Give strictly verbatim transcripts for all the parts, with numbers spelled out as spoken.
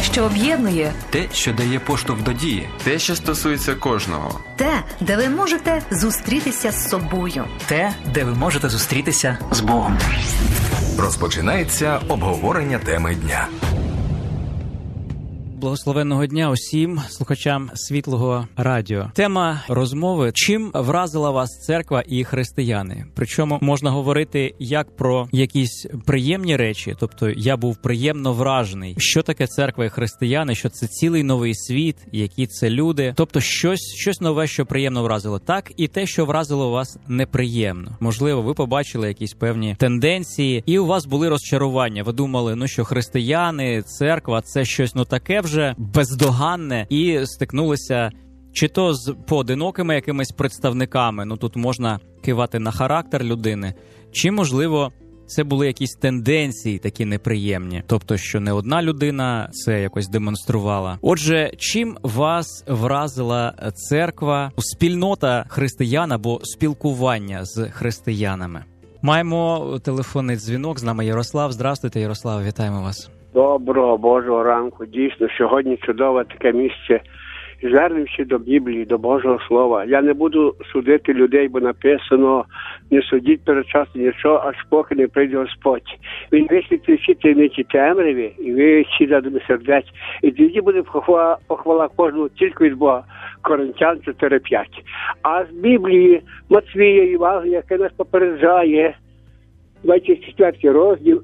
що об'єднує. Те, що дає поштовх до дії. Те, що стосується кожного. Те, де ви можете зустрітися з собою. Те, де ви можете зустрітися з Богом. Розпочинається обговорення теми дня. Благословенного дня усім слухачам Світлого радіо. Тема розмови: чим вразила вас церква і християни? Причому можна говорити як про якісь приємні речі, тобто я був приємно вражений, що таке церква і християни, що це цілий новий світ, які це люди, тобто щось, щось нове, що приємно вразило. Так і те, що вразило вас неприємно. Можливо, ви побачили якісь певні тенденції, і у вас були розчарування. Ви думали, ну що християни, церква – це щось ну таке вже бездоганне, і стикнулися чи то з поодинокими якимись представниками, ну тут можна кивати на характер людини, чи, можливо, це були якісь тенденції такі неприємні, тобто, що не одна людина це якось демонструвала. Отже, чим вас вразила церква, спільнота християн або спілкування з християнами? Маємо телефонний дзвінок, з нами Ярослав. Здравствуйте, Ярослав, вітаємо вас. Доброго Божого ранку. Дійсно, сьогодні чудове таке місце. Звернемося до Біблії, до Божого Слова. Я не буду судити людей, бо написано: не судіть передчасно нічого, аж поки не прийде Господь. Він висвітлить всі таємниці темряві, і ви всі задуми сердець. І тоді буде похвала, похвала кожного тільки від Бога. Коринтян чотири п'ять. А з Біблії Матвія Євангелія, яке нас попереджає, двадцять четвертий розділ,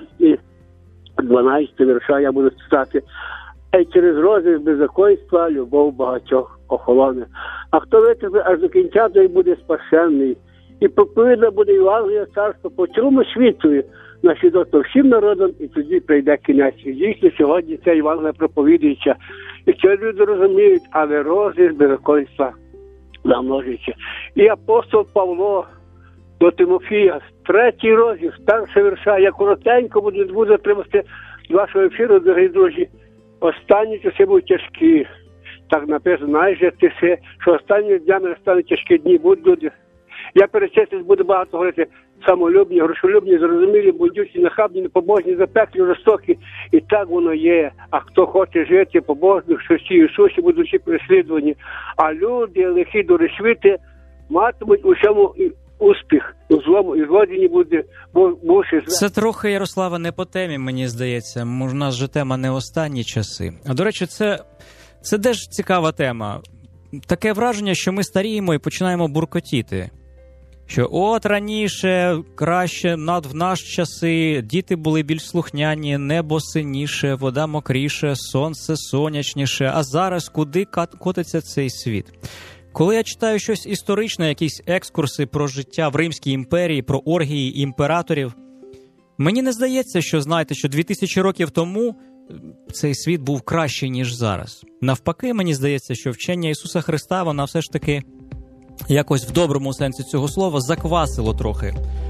дванадцятий вірша я буду читати. «Ей через розріз беззаконства любов багатьох охолоне. А хто витерпить аж до кінця, той буде спасенний. І проповідна буде Євангелія царства по цілому світу, на свідоцтво всім народам, і тоді прийде кінець». І дійсно сьогодні ця Євангелія проповідується. І це люди розуміють, але розріз беззаконства намножується. І апостол Павло до Тимофія, третій розділ, перший вірша, я коротенько буду, буду тримати вашого ефіру, дорогі друзі. Останні часи будуть тяжкі. Так написано, знаєш, ти все, що останніми днями настануть тяжкі дні, будуть люди. Я перечислюсь, буду багато говорити, самолюбні, грошолюбні, зрозумілі, будючі, нахабні, непобожні, запеклі, жорстокі. І так воно є. А хто хоче жити побожно, в Христі Ісусі, будучи переслідувані. А люди, лихі дуришвіти, матимуть у всьому успіх, у злому, і злодіні буде бувши зле. Це трохи, Ярослава, не по темі, мені здається. У нас же тема не останні часи. А, до речі, це, це теж цікава тема. Таке враження, що ми старіємо і починаємо буркотіти. Що от раніше, краще, над в наші часи, діти були більш слухняні, небо синіше, вода мокріше, сонце сонячніше. А зараз куди котиться цей світ? Коли я читаю щось історичне, якісь екскурси про життя в Римській імперії, про оргії імператорів, мені не здається, що, знаєте, що дві тисячі років тому цей світ був кращий, ніж зараз. Навпаки, мені здається, що вчення Ісуса Христа, вона все ж таки якось в доброму сенсі цього слова заквасило трохи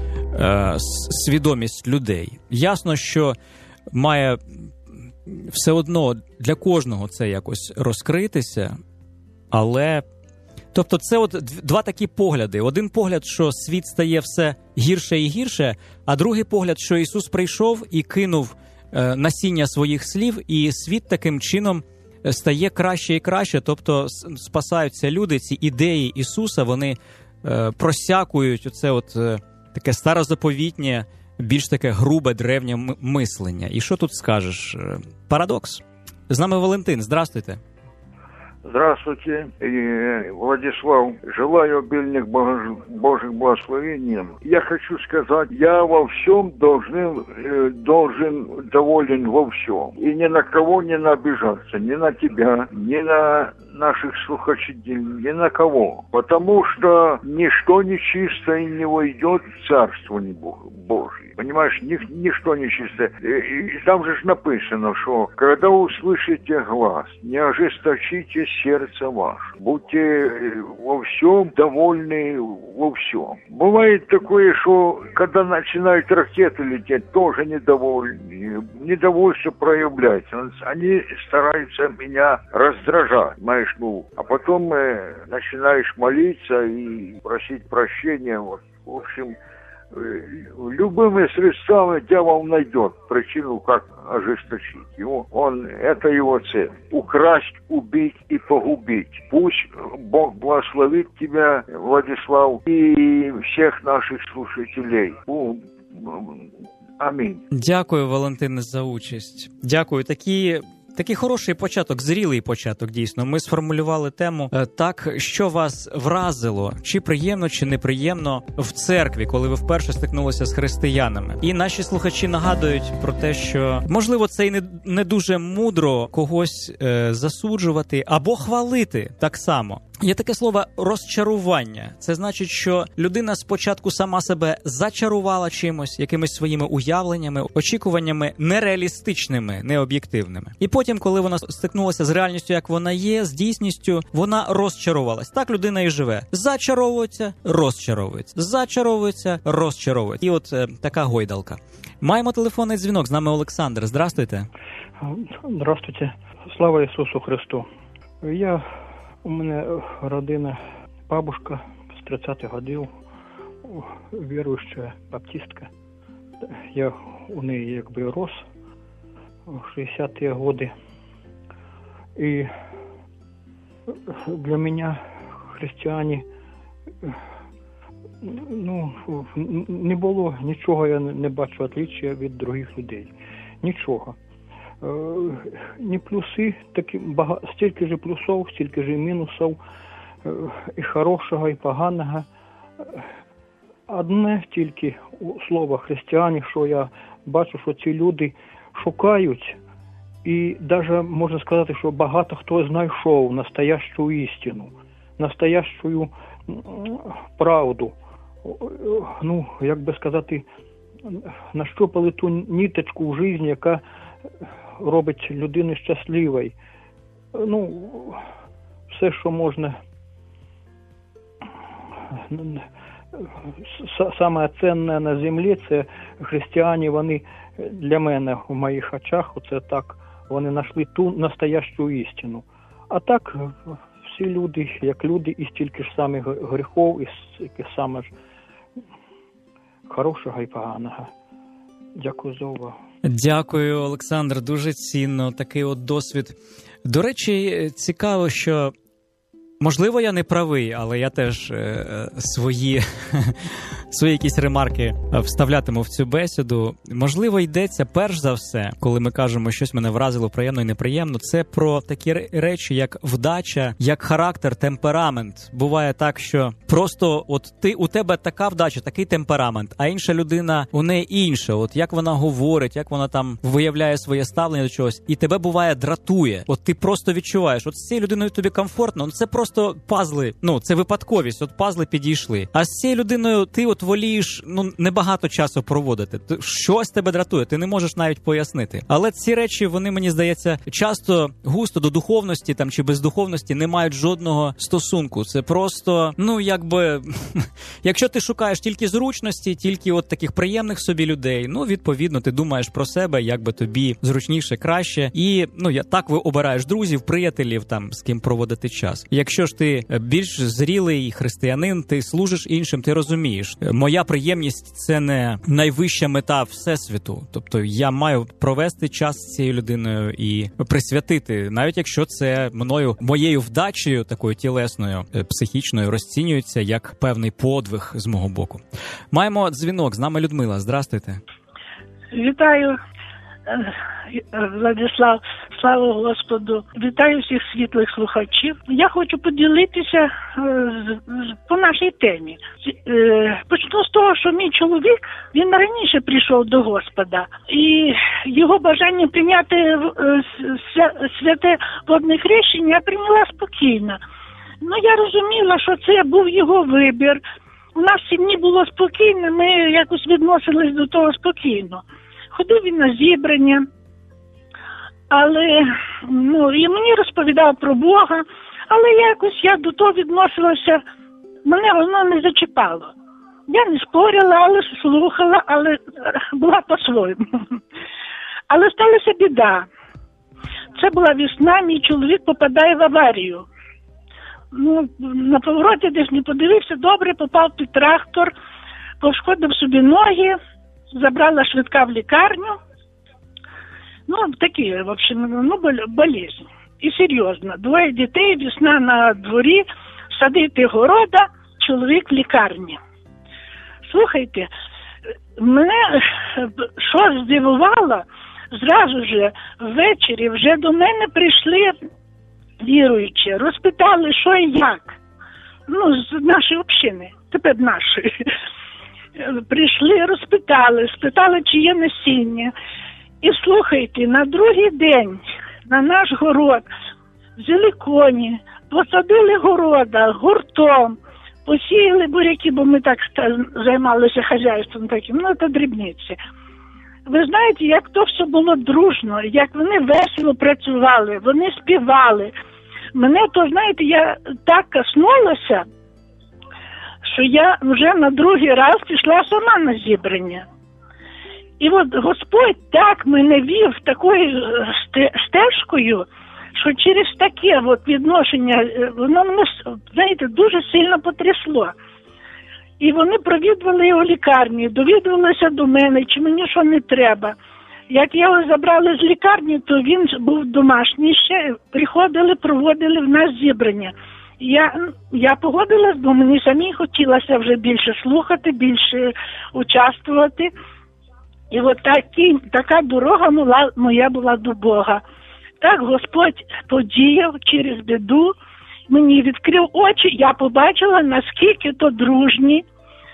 е, свідомість людей. Ясно, що має все одно для кожного це якось розкритися, але... Тобто це от два такі погляди. Один погляд, що світ стає все гірше і гірше, а другий погляд, що Ісус прийшов і кинув е, насіння своїх слів, і світ таким чином стає краще і краще. Тобто спасаються люди, ці ідеї Ісуса, вони е, просякують оце от е, таке старозаповітнє, більш таке грубе, древнє мислення. І що тут скажеш? Парадокс. З нами Валентин. Здравствуйте. Здравствуйте, Владислав. Желаю обильных Божьих благословений. Я хочу сказать, я во всем должен, должен доволен во всем. И ни на кого не обижаться, ни на тебя, ни на наших слухачей, ни на кого. Потому что ничто нечисто и не войдет в Царство Божие. Понимаешь, ничто нечисто. И там же написано, что когда услышите глас, не ожесточите сердце ваше. Будьте во всем довольны во всем. Бывает такое, что когда начинают ракеты лететь, тоже недовольны. Недовольство проявляется. Они стараются меня раздражать, знаешь, ну. А потом э, начинаешь молиться и просить прощения. Вот. В общем, любыми средствами дьявол найдет причину, как ожесточить его. Он, это его цель. Украсть, убить и погубить. Пусть Бог благословит тебя, Владислав, и всех наших слушателей. Амінь. Дякую, Валентине, за участь. Дякую. Такі... Такий хороший початок, зрілий початок, дійсно. Ми сформулювали тему так, що вас вразило, чи приємно, чи неприємно в церкві, коли ви вперше стикнулися з християнами. І наші слухачі нагадують про те, що, можливо, це і не, не дуже мудро когось е, засуджувати або хвалити так само. Є таке слово «розчарування». Це значить, що людина спочатку сама себе зачарувала чимось, якимись своїми уявленнями, очікуваннями нереалістичними, необ'єктивними. І потім, коли вона стикнулася з реальністю, як вона є, з дійсністю, вона розчарувалась. Так людина і живе. Зачаровується, розчаровується. Зачаровується, розчаровується. І от е, така гойдалка. Маємо телефонний дзвінок. З нами Олександр. Здравствуйте. Здравствуйте. Слава Ісусу Христу. Я... У мене родина, бабушка з тридцятих годів, віруюча баптистка. Я у неї якби рос в шістдесяті роки. І для мене християни, ну, не було нічого, я не бачу отличия від других людей. Нічого. Не плюси, такі багато, стільки ж плюсів, стільки ж мінусів, і хорошого, і поганого. Одне тільки слово християни, що я бачу, що ці люди шукають, і навіть можна сказати, що багато хто знайшов настоящу істину, настоящу правду. Ну, як би сказати, нащупали ту ниточку в житті, яка робить людину щасливою. Ну, все, що можна. Саме цінне на землі, це християни, вони для мене, у моїх очах, оце так, вони знайшли ту настоящу істину. А так, всі люди, як люди, і стільки ж самих гріхов, і стільки саме ж хорошого і поганого. Дякую за увагу. Дякую, Олександр. Дуже цінно такий от досвід. До речі, цікаво, що, можливо, я не правий, але я теж е, свої, свої якісь ремарки вставлятиму в цю бесіду. Можливо, йдеться перш за все, коли ми кажемо, щось мене вразило приємно і неприємно, це про такі речі, як вдача, як характер, темперамент. Буває так, що просто от ти, у тебе така вдача, такий темперамент, а інша людина, у неї інша. От як вона говорить, як вона там виявляє своє ставлення до чогось, і тебе буває дратує. От ти просто відчуваєш, от з цією людиною тобі комфортно, ну це просто пазли, ну це випадковість, от пазли підійшли. А з цією людиною ти от волієш, ну, небагато часу проводити. Щось тебе дратує, ти не можеш навіть пояснити. Але ці речі, вони, мені здається, часто густо до духовності там чи бездуховності не мають жодного стосунку. Це просто, ну, якби, якщо ти шукаєш тільки зручності, тільки от таких приємних собі людей, ну, відповідно, ти думаєш про себе, як би тобі зручніше, краще. І, ну, я так ви обираєш друзів, приятелів, там, з ким проводити час. Якщо ж ти більш зрілий християнин, ти служиш іншим, ти розумієш, моя приємність – це не найвища мета Всесвіту. Тобто я маю провести час з цією людиною і присвятити, навіть якщо це мною, моєю вдачею, такою тілесною, психічною, розцінюється як певний подвиг з мого боку. Маємо дзвінок, з нами Людмила. Здрастуйте. Вітаю, Владислав, слава Господу. Вітаю всіх світлих слухачів. Я хочу поділитися по нашій темі. Почну з того, що мій чоловік, він раніше прийшов до Господа. І його бажання прийняти святе водне хрещення я прийняла спокійно. Ну, я розуміла, що це був його вибір. У нас в сім'ї було спокійно, ми якось відносились до того спокійно. Ходив він на зібрання, але, ну, і мені розповідав про Бога, але якось я до того відносилася, мене воно не зачіпало. Я не спорила, але слухала, але була по-своєму. Але сталася біда. Це була весна, мій чоловік попадає в аварію. Ну, на повороті десь не подивився, добре, попав під трактор, пошкодив собі ноги, забрала швидка в лікарню. Ну, такі, в общем, ну, болезнь. І серйозно. Двоє дітей, весна на дворі, садити города, чоловік в лікарні. Слухайте, мене що здивувало, зразу ж ввечері вже до мене прийшли віруючі, розпитали, що і як. Ну, з нашої общини, тепер нашої. Прийшли, розпитали, спитали, чи є насіння. І слухайте, на другий день на наш город взяли коні, посадили города гуртом, посіяли буряки, бо ми так займалися хазяйством таким, ну це дрібниці. Ви знаєте, як то все було дружно, як вони весело працювали, вони співали. Мене то, знаєте, я так коснулася, що я вже на другий раз пішла сама на зібрання. І от Господь так мене вів такою стежкою, що через таке от відношення, воно мене, знаєте, дуже сильно потрясло. І вони провідували його лікарні, довідувалися до мене, чи мені що не треба. Як його забрали з лікарні, то він був домашній ще, приходили, проводили в нас зібрання. Я, я погодилась, бо мені самі хотілося вже більше слухати, більше участвувати. І от такі, така дорога моя, моя була до Бога. Так Господь подіяв через біду, мені відкрив очі, я побачила, наскільки то дружні,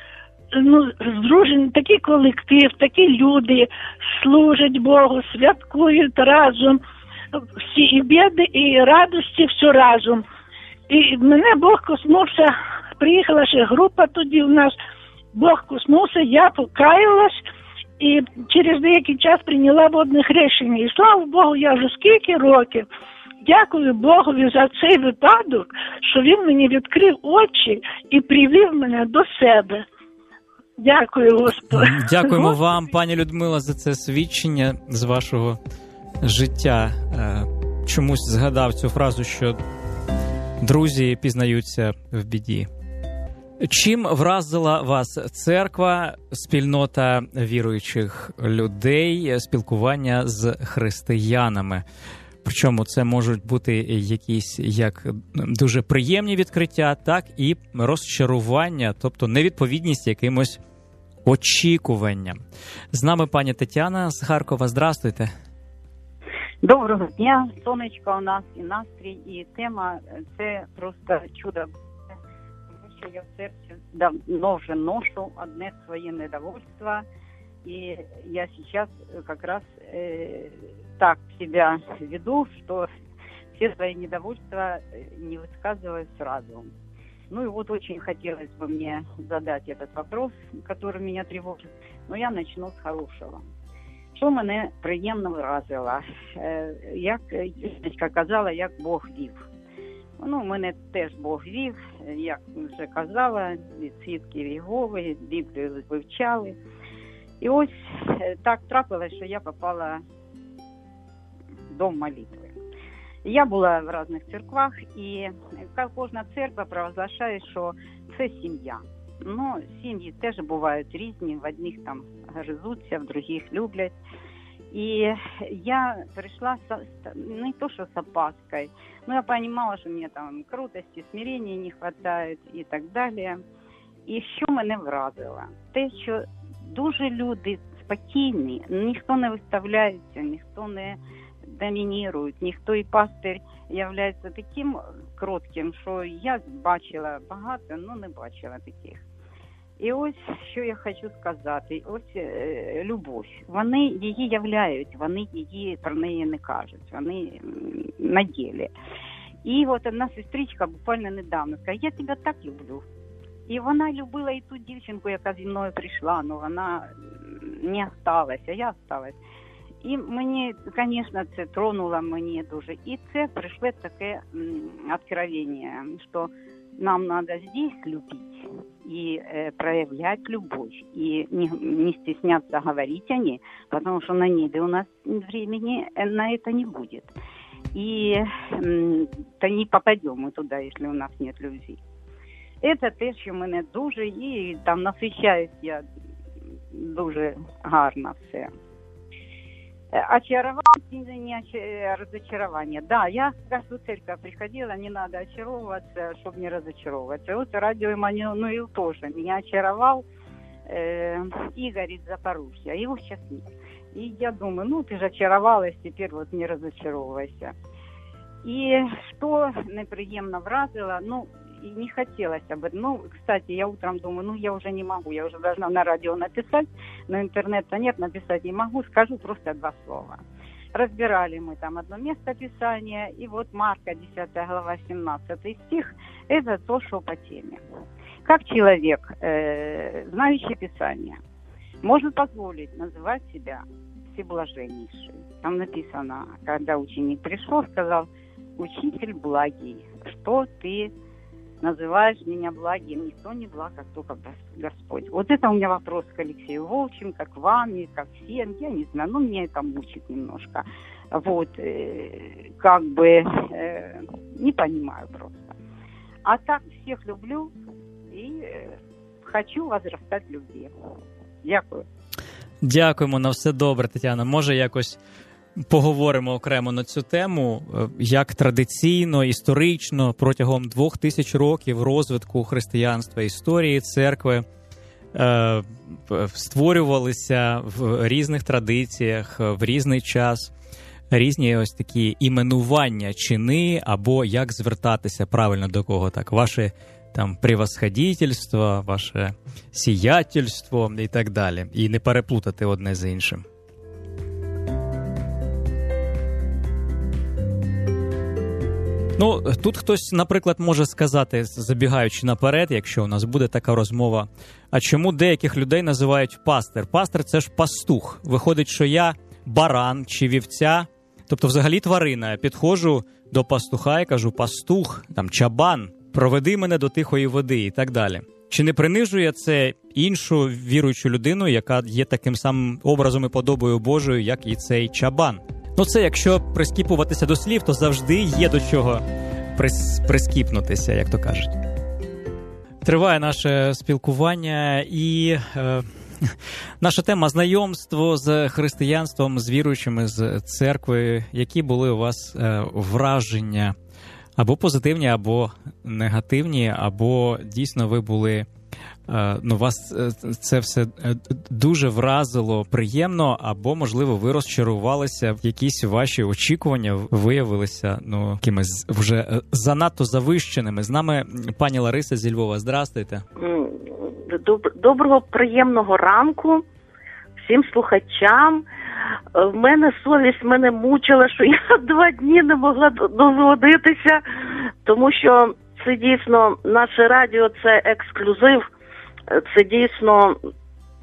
ну, здружені, такий колектив, такі люди служать Богу, святкують разом, всі і біди, і радості, все разом. І мене Бог коснувся, приїхала ще група тоді у нас, Бог коснувся, я покаялась, і через деякий час прийняла водне хрещення. І слава Богу, я вже скільки років дякую Богові за цей випадок, що він мені відкрив очі і привів мене до себе. Дякую, Господи. Дякуємо вам, пані Людмила, за це свідчення з вашого життя. Чомусь згадав цю фразу, що друзі пізнаються в біді. Чим вразила вас церква, спільнота віруючих людей, спілкування з християнами? Причому це можуть бути якісь як дуже приємні відкриття, так і розчарування, тобто невідповідність якимось очікуванням. З нами пані Тетяна з Харкова. Здравствуйте. Доброго дня. Сонечко у нас і настрій, і тема – це просто чудо. Що я в серці давно вже ношу одне своє недовольство, и я сейчас как раз э, так себя веду, что все свои недовольства не высказываю сразу. Ну и вот очень хотелось бы мне задать этот вопрос, который меня тревожит, но я начну с хорошего. Що мене приємно вразило? Е, як Юлечка казала, як Бог вів. Ну, мене теж Бог вів, як вже казала, від свідків Єгови, Біблію вивчали. І ось так трапилось, що я попала в дом молитви. Я була в різних церквах, і кожна церква провозглашає, що це сім'я. Ну, сім'ї теж бувають різні, в одних там гризуться, в других люблять. И я пришла, со, не то что с опаской, но я понимала, что мне там крутости, смирения не хватает и так далі. І що мене вразило? Те, що дуже люди спокійні, ніхто не виставляється, ніхто не домінірує, ніхто, і пастир являється таким кротким, що я бачила багато, але не бачила таких. І ось, що я хочу сказати, ось е, любов. Вони її являють, вони її про неї не кажуть, вони на ділі. І от одна сестричка буквально недавно сказала, я тебе так люблю. І вона любила і ту дівчинку, яка зі мною прийшла, але вона не осталася, я осталась. І мені, звісно, це тронуло мені дуже. І це прийшло таке откровення, що нам надо здесь любить и э, проявлять любовь, и не, не стесняться говорить о ней, потому что на небе у нас времени на это не будет. И э, то не попадем мы туда, если у нас нет любви. Це те, що мене дуже, і там насичаюсь я дуже гарно все. Очарование, не разочарование. Да, я в каждую церковь приходила, не надо очаровываться, чтобы не разочаровываться. Вот радио Эммануил тоже меня очаровал э, Игорь из Запорожья, его сейчас нет. И я думаю, ну ты же очаровалась, теперь вот не разочаровывайся. И что неприемно вразило, ну, и не хотелось об этом. Ну, кстати, я утром думаю, ну, я уже не могу, я уже должна на радио написать, но интернета нет, написать не могу, скажу просто два слова. Разбирали мы там одно место Писания, и вот Марка, десятая глава, семнадцатый стих, это то, что по теме. Как человек, э, знающий Писание, может позволить называть себя всеблаженнейшим? Там написано, когда ученик пришел, сказал: «Учитель благий, что ты называешь меня благим? Никто не благ, как только Господь». Вот это у меня вопрос к Алексею Волченко, к вам, и ко всем. Я не знаю, ну, меня это мучит немножко. Вот, э, как бы, э, не понимаю просто. А так всех люблю и э, хочу возрастать в любви. Дякую. Дякуємо, на все добре, Тетяна. Може, якось поговоримо окремо на цю тему, як традиційно, історично, протягом двох тисяч років розвитку християнства, історії церкви е, створювалися в різних традиціях, в різний час, різні ось такі іменування, чини, або як звертатися правильно до кого, так, ваше там превосходительство, ваше сіятельство і так далі. І не переплутати одне з іншим. Ну, тут хтось, наприклад, може сказати, забігаючи наперед, якщо у нас буде така розмова, а чому деяких людей називають пастир? Пастир – це ж пастух. Виходить, що я баран чи вівця, тобто взагалі тварина. Я підходжу до пастуха і кажу: пастух, там, чабан, проведи мене до тихої води і так далі. Чи не принижує це іншу віруючу людину, яка є таким самим образом і подобою Божою, як і цей чабан? Ну це, якщо прискіпуватися до слів, то завжди є до чого прис... прискіпнутися, як то кажуть. Триває наше спілкування і е, наша тема – знайомство з християнством, з віруючими, з церквою. Які були у вас е, враження? Або позитивні, або негативні, або дійсно ви були, ну, вас це все дуже вразило приємно, або, можливо, ви розчарувалися, якісь ваші очікування виявилися, ну, якимись вже занадто завищеними. З нами пані Лариса зі Львова. Здрастуйте. Доброго, приємного ранку всім слухачам. В мене совість мене мучила, що я два дні не могла дозвонитися, тому що це дійсно, наше радіо – це ексклюзив, це дійсно е,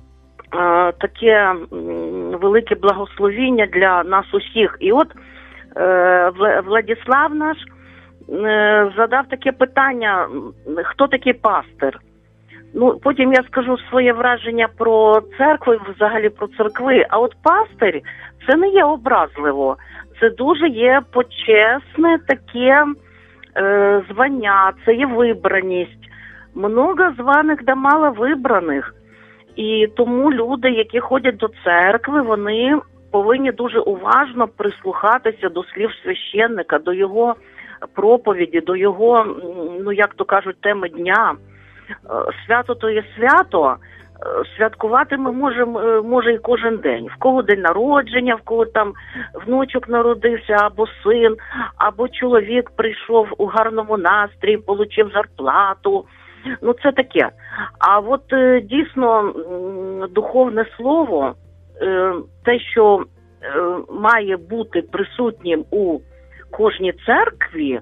таке велике благословіння для нас усіх. І от е, Владислав наш е, задав таке питання: хто такий пастир? Ну, потім я скажу своє враження про церкву і взагалі про церкви. А от пастир – це не є образливо. Це дуже є почесне таке е, звання, це є вибраність. Много званих да мало вибраних. І тому люди, які ходять до церкви, вони повинні дуже уважно прислухатися до слів священника, до його проповіді, до його, ну як то кажуть, теми дня. Свято то є свято, святкувати ми можемо, може і кожен день. В кого день народження, в кого там внучок народився, або син, або чоловік прийшов у гарному настрої, отримав зарплату. Ну це таке. А от дійсно духовне слово, те, що має бути присутнім у кожній церкві,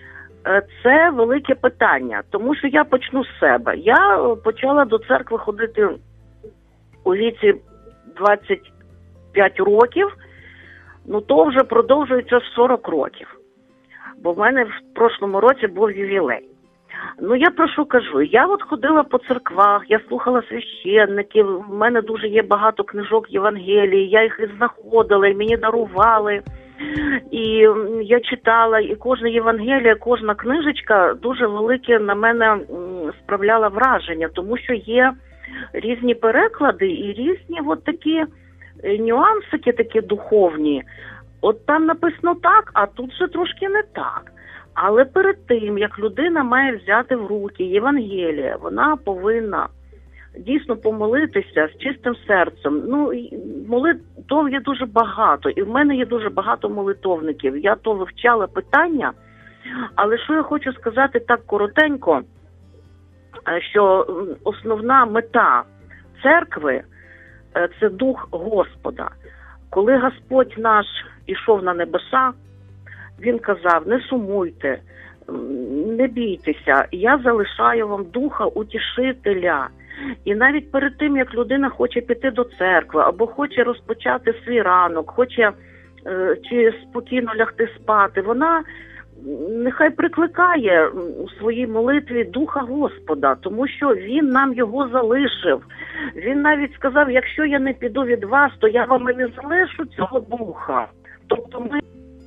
це велике питання, тому що я почну з себе. Я почала до церкви ходити у віці двадцять п'ять років, ну то вже продовжується сорок років, бо в мене в прошлому році був ювілей. Ну я про що кажу, я от ходила по церквах, я слухала священників, в мене дуже є багато книжок Євангелії, я їх і знаходила, і мені дарували. І я читала, і кожна Євангелія, кожна книжечка дуже велике на мене справляла враження, тому що є різні переклади і різні от такі нюансики такі духовні. От там написано так, а тут вже трошки не так. Але перед тим, як людина має взяти в руки Євангеліє, вона повинна дійсно помолитися з чистим серцем. Ну, молитов є дуже багато, і в мене є дуже багато молитовників. Я то вивчала питання, але що я хочу сказати так коротенько, що основна мета церкви – це дух Господа. Коли Господь наш ішов на небеса, Він казав: не сумуйте, не бійтеся, я залишаю вам духа утішителя. І навіть перед тим, як людина хоче піти до церкви, або хоче розпочати свій ранок, хоче е, чи спокійно лягти спати, вона нехай прикликає у своїй молитві духа Господа, тому що Він нам його залишив. Він навіть сказав: якщо я не піду від вас, то я вам і не залишу цього духа. Тобто ми,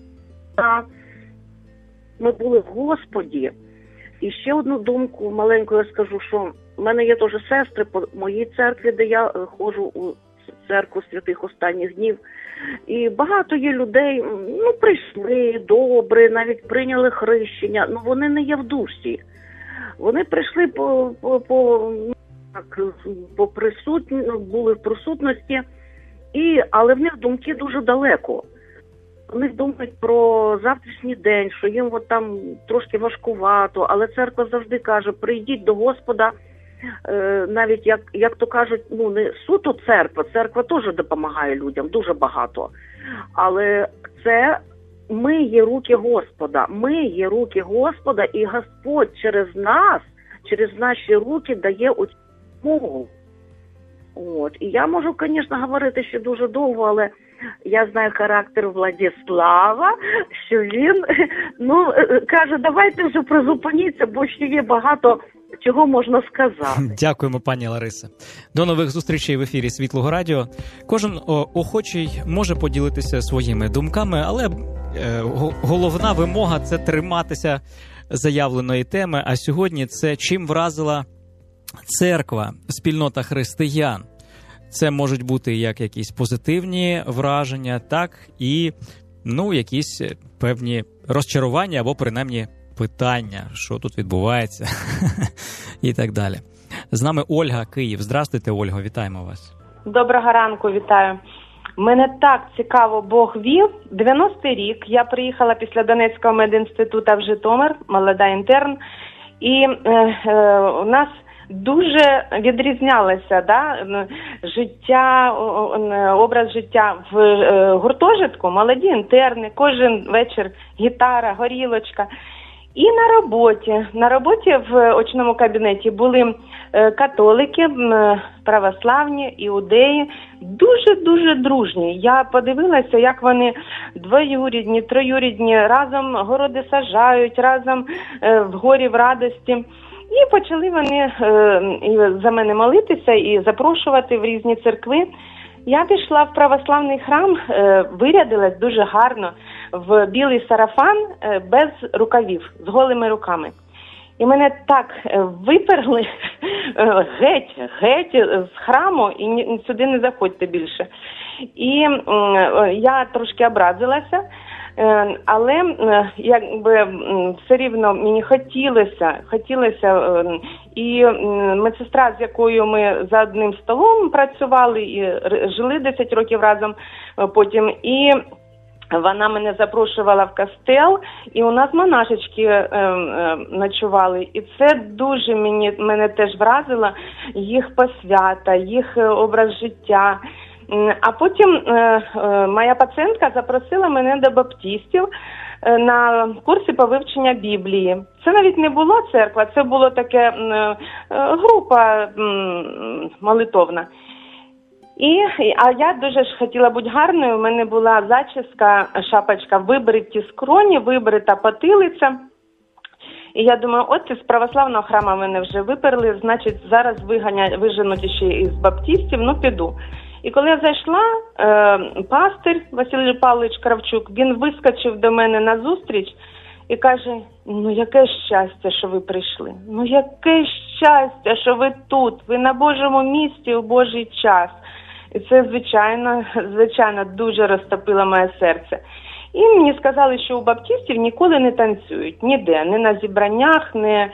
ми були в Господі. І ще одну думку маленьку я скажу, що в мене є теж сестри по моїй церкві, де я ходжу у церкву святих останніх днів. І багато є людей, ну, прийшли, добре, навіть прийняли хрещення, але вони не є в душі. Вони прийшли по, по, по, так, по присутні, були в присутності, і, але в них думки дуже далеко. Вони думають про завтрашній день, що їм от там трошки важкувато, але церква завжди каже: прийдіть до Господа, е, навіть, як, як то кажуть, ну не суто церква, церква теж допомагає людям, дуже багато. Але це ми є руки Господа, ми є руки Господа, і Господь через нас, через наші руки дає оцю мову. От. І я можу, звісно, говорити ще дуже довго, але я знаю характер Владислава, що він, ну, каже: давайте вже призупиніться, бо ще є багато чого можна сказати. Дякуємо, пані Лариса. До нових зустрічей в ефірі Світлого Радіо. Кожен о, охочий може поділитися своїми думками, але е, головна вимога – це триматися заявленої теми. А сьогодні це чим вразила церква, спільнота християн. Це можуть бути як якісь позитивні враження, так і, ну, якісь певні розчарування або принаймні питання, що тут відбувається і так далі. З нами Ольга, Київ. Здравствуйте, Ольго, вітаємо вас. Доброго ранку, вітаю. Мене так цікаво Бог вів. дев'яностий рік я приїхала після Донецького медінституту в Житомир, молода інтерн, і е, е, у нас дуже відрізнялося, да, життя, образ життя в гуртожитку, молоді інтерни, кожен вечір гітара, горілочка. І на роботі, на роботі в очному кабінеті були католики, православні, іудеї, дуже-дуже дружні. Я подивилася, як вони двоюрідні, троюрідні, разом городи саджають, разом в горі, в радості. І почали вони е, за мене молитися і запрошувати в різні церкви. Я пішла в православний храм, е, вирядилась дуже гарно в білий сарафан е, без рукавів, з голими руками. І мене так виперли е, геть, геть з храму, і ні, сюди не заходьте більше. І е, я трошки образилася. Але якби все рівно мені хотілося, хотілося, і медсестра, з якою ми за одним столом працювали і жили десять років разом потім, і вона мене запрошувала в костел, і у нас монашечки е, е, ночували. І це дуже мені, мене теж вразило, їх посвята, їх образ життя. А потім е, е, моя пацієнтка запросила мене до баптистів е, на курсі по вивченню Біблії. Це навіть не була церква, це була така е, е, група е, молитовна. І, а я дуже ж хотіла бути гарною, у мене була зачіска, шапочка, вибриті скроні, вибрита потилиця. І я думаю, от з православного храму мене вже виперли, значить зараз виганять, виженуть ще із баптистів, ну піду. І коли я зайшла, е, пастир Василій Павлович Кравчук, він вискочив до мене на зустріч і каже, ну яке щастя, що ви прийшли. Ну яке щастя, що ви тут, ви на Божому місці у Божий час. І це, звичайно, звичайно, дуже розтопило моє серце. І мені сказали, що у баптистів ніколи не танцюють, ніде, не на зібраннях, не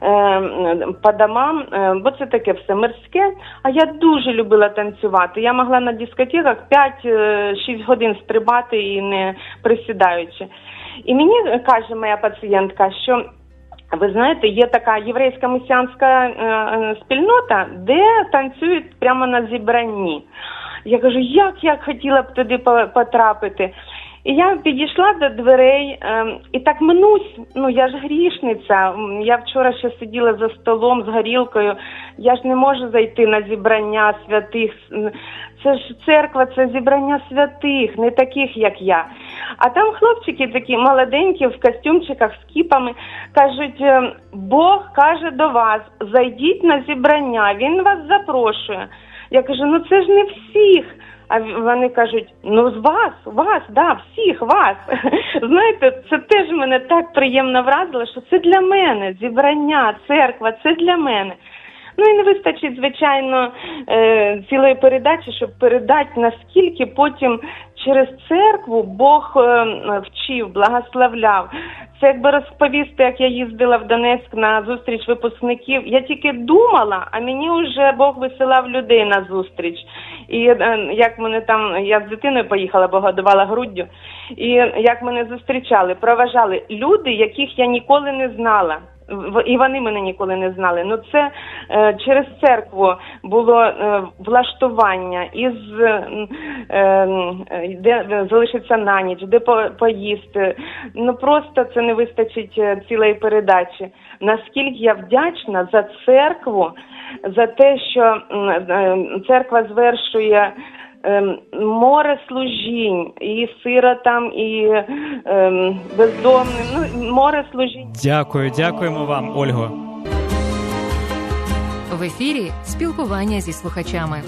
е, по домам, е, бо це таке все мирське. А я дуже любила танцювати. Я могла на дискотеках п'ять-шість годин стрибати і не присідаючи. І мені каже моя пацієнтка, що, ви знаєте, є така єврейська месіанська е, спільнота, де танцюють прямо на зібранні. Я кажу, як я хотіла б туди потрапити. І я підійшла до дверей, е, і так минусь, ну я ж грішниця, я вчора ще сиділа за столом з горілкою, я ж не можу зайти на зібрання святих, це ж церква, це зібрання святих, не таких, як я. А там хлопчики такі молоденькі в костюмчиках з кіпами, кажуть, Бог каже до вас, зайдіть на зібрання, він вас запрошує. Я кажу, ну це ж не всіх. А вони кажуть, ну з вас, вас, да, всіх вас. Знаєте, це теж мене так приємно вразило, що це для мене, зібрання, церква, це для мене. Ну і не вистачить, звичайно, цілої передачі, щоб передати, наскільки потім через церкву Бог вчив, благословляв. Це якби розповісти, як я їздила в Донецьк на зустріч випускників. Я тільки думала, а мені вже Бог висилав людей на зустріч. І як мене там, я з дитиною поїхала, бо годувала груддю, і як мене зустрічали, проважали люди, яких я ніколи не знала. І вони мене ніколи не знали. Ну це е, через церкву було е, влаштування, із е, е, де залишиться на ніч, де по, поїсти. Ну просто це не вистачить цілої передачі. Наскільки я вдячна за церкву, за те, що е, церква звершує море служінь, і сиротам, і е, бездомним, ну, море служінь. Дякую, дякуємо вам, Ольго. В ефірі спілкування зі слухачами.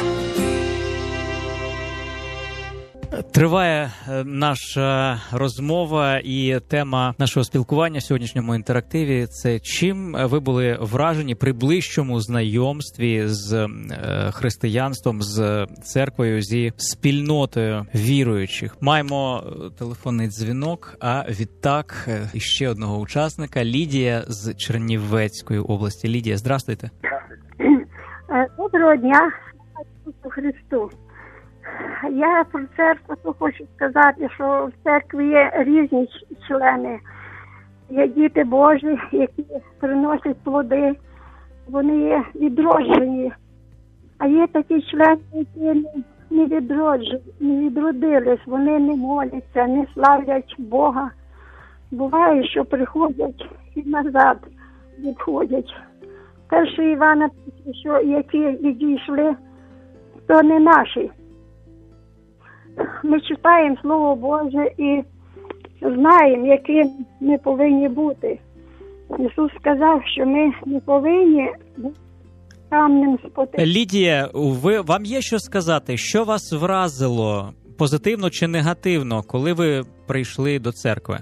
Триває наша розмова, і тема нашого спілкування в сьогоднішньому інтерактиві – це чим ви були вражені при ближчому знайомстві з християнством, з церквою, зі спільнотою віруючих. Маємо телефонний дзвінок, а відтак іще одного учасника – Лідія з Чернівецької області. Лідія, здрастуйте. Доброго дня, Ісусу Христу. Я про церкву хочу сказати, що в церкві є різні члени. Є діти Божі, які приносять плоди, вони є відроджені. А є такі члени, які не відроджені, не відродились, вони не моляться, не славлять Бога. Буває, що приходять і назад відходять. Перший Івана, що які відійшли, то не наші. Ми читаємо Слово Боже і знаємо, яким ми повинні бути. Ісус сказав, що ми не повинні бути камнем спотикати. Лідія, ви, вам є що сказати? Що вас вразило, позитивно чи негативно, коли ви прийшли до церкви?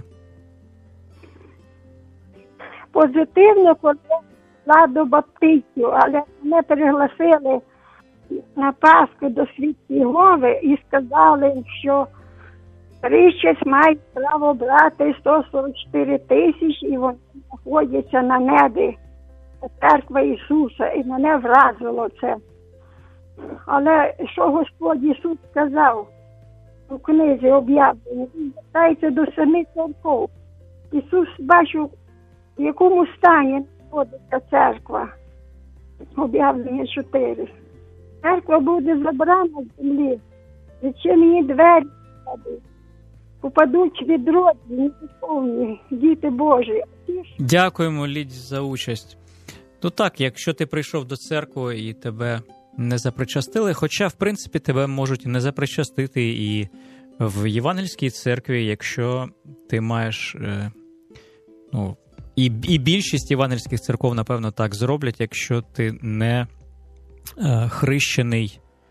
Позитивно, коли йшла до баптистів, але мене пригласили на Пасху до Святої Гови і сказали, що причесть мають право брати сто сорок чотири тисячі, і вони знаходяться на небі. Церква Ісуса, і мене вразило це. Але що Господь Ісус сказав у книзі об'явлення? Він звертається до семи церков. Ісус бачив, в якому стані знаходиться церква. Об'явлення чотири. Церква буде забрана з землі, зачинені двері, попадуть відроджені, повні діти Божі. Дякуємо, Лідь, за участь. Ну так, якщо ти прийшов до церкви і тебе не запричастили, хоча, в принципі, тебе можуть не запричастити і в Євангельській церкві, якщо ти маєш, ну, і, і більшість євангельських церков, напевно, так зроблять, якщо ти не хрещений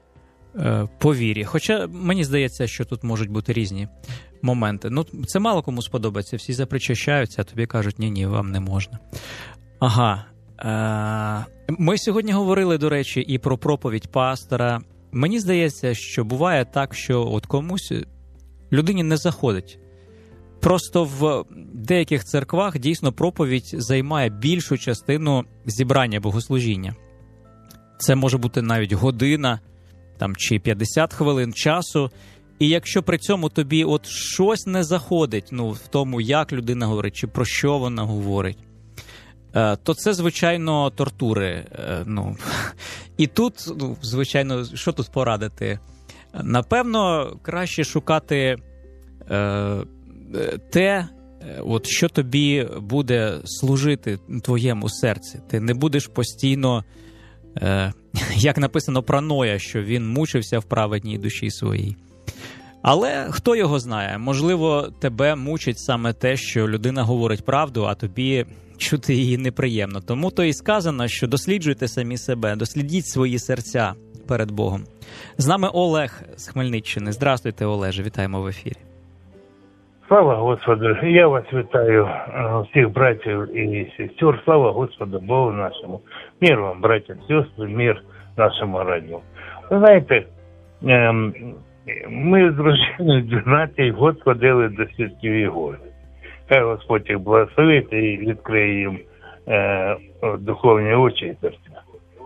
е, по вірі. Хоча мені здається, що тут можуть бути різні моменти. Ну, це мало кому сподобається. Всі запричащаються, а тобі кажуть, ні-ні, вам не можна. Ага. Е, ми сьогодні говорили, до речі, і про проповідь пастора. Мені здається, що буває так, що от комусь людині не заходить. Просто в деяких церквах дійсно проповідь займає більшу частину зібрання богослужіння. Це може бути навіть година там, чи п'ятдесят хвилин часу. І якщо при цьому тобі от щось не заходить, ну, в тому, як людина говорить, чи про що вона говорить, то це, звичайно, тортури. Ну, і тут, ну, звичайно, що тут порадити? Напевно, краще шукати е, те, от, що тобі буде служити твоєму серці. Ти не будеш постійно, е, як написано про Ноя, що він мучився в праведній душі своїй. Але хто його знає? Можливо, тебе мучить саме те, що людина говорить правду, а тобі чути її неприємно. Тому то і сказано, що досліджуйте самі себе, дослідіть свої серця перед Богом. З нами Олег з Хмельниччини. Здравствуйте, Олеже, вітаємо в ефірі. Слава Господу! Я вас вітаю, всіх братів і сестер. Слава Господу Богу нашому. Мир вам, браття і сестри, мир нашому радіо. Ви знаєте, ми з дружиною дванадцять років ходили до свідків Єгови. Хай Господь їх благословить і відкриє їм е, духовні очі і серця.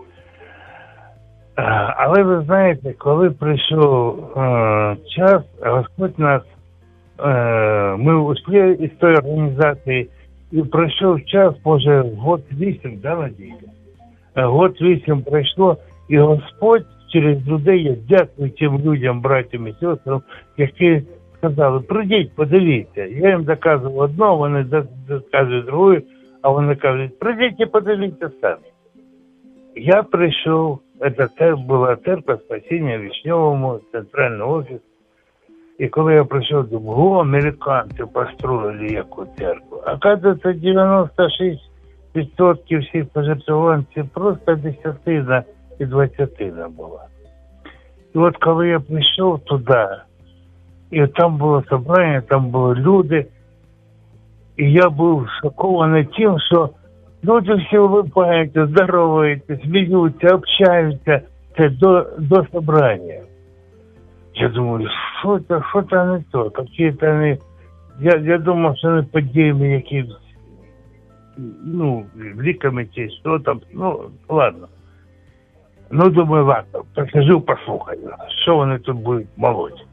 Але ви знаєте, коли прийшов е, час, Господь нас, е, ми ушли із тої організації, і пройшов час, може, год вісім, да, Надія? Год вісім пройшло, і Господь через людей, я дякую тим людям, братям і сестрам, які сказали, прийдіть, подивіться. Я їм доказував одно, вони доказують друге, а вони кажуть, прийдіть і подивіться самі. Я прийшов, це була церква Спасіння в Вишневому, центральний офіс. І коли я прийшов, думаю, о, американці построили яку церкву. А кажется, дев'яносто шість відсотків всіх пожертвувань це просто десятина і двадцятина була. І от коли я прийшов туди, і там було собрання, там були люди, і я був шокований тим, що люди всі улыбаються, здороваються, сміються, общаються. Це до, до собрання. Я думаю, що це, що це не то, какие-то вони, я, я думав, що вони подіями якісь, ну, ліками чи що там, ну, ладно. Ну, думаю, ладно, прихожу, послухаю, що вони тут будуть молоть.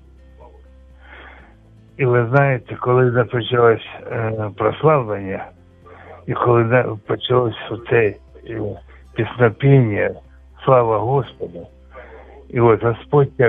І ви знаєте, коли почалось е, прославлення, і коли почалось оце е, піснопіння, слава Господу, і от Господь як,